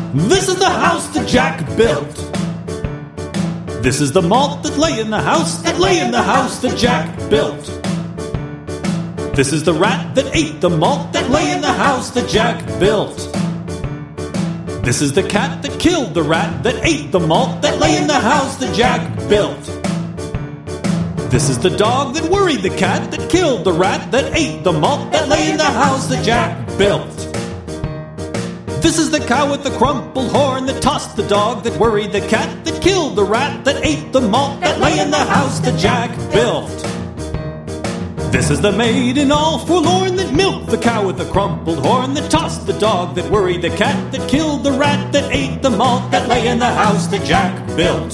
This is the house that Jack built. This is the malt that lay in the house, that lay in the house that Jack built. This is the rat that ate the malt that lay in the house that Jack built. This is the cat that killed the rat that ate the malt that lay in the house that Jack built. This is the dog that worried the cat that killed the rat that ate the malt that lay in the house that Jack built. This is the cow with the crumpled horn that tossed the dog that worried the cat that killed the rat that ate the malt that lay in the house that Jack built. This is the maiden all forlorn that milked the cow with the crumpled horn that tossed the dog that worried the cat that killed the rat that ate the malt that lay in the house that Jack built.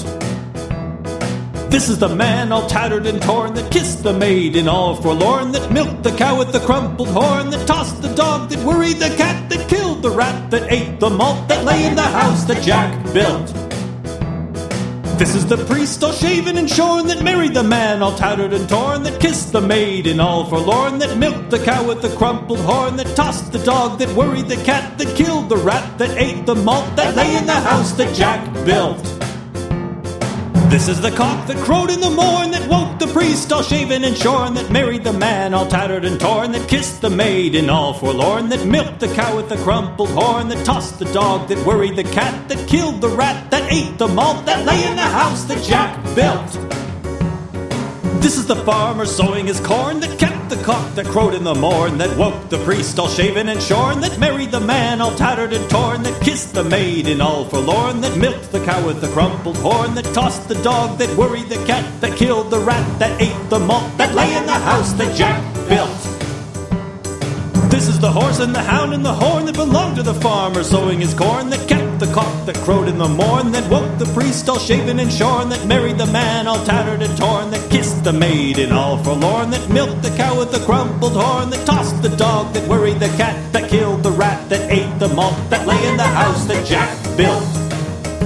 This is the man all tattered and torn that kissed the maiden all forlorn that milked the cow with the crumpled horn that tossed the dog that worried the cat that killed the rat that ate the malt that lay in the house that Jack built. This is the priest all shaven and shorn that married the man all tattered and torn that kissed the maiden all forlorn that milked the cow with the crumpled horn that tossed the dog that worried the cat that killed the rat that ate the malt that lay in the house that Jack built. This is the cock that crowed in the morn that woke the priest all shaven and shorn that married the man all tattered and torn that kissed the maiden all forlorn that milked the cow with the crumpled horn that tossed the dog that worried the cat that killed the rat that ate the malt that lay in the house that Jack built. This is the farmer sowing his corn that kept the cock that crowed in the morn that woke the priest all shaven and shorn that married the man all tattered and torn that kissed the maiden all forlorn that milked the cow with the crumpled horn that tossed the dog that worried the cat that killed the rat that ate the malt that lay in the house that Jack built. This is the horse and the hound and the horn that belonged to the farmer sowing his corn that kept the cock that crowed in the morn that woke the priest all shaven and shorn that married the man all tattered and torn that kissed the maiden all forlorn that milked the cow with the crumpled horn that tossed the dog that worried the cat that killed the rat that ate the malt that lay in the house that Jack built.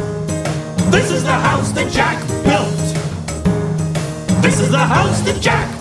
This is the house that Jack built. This is the house that Jack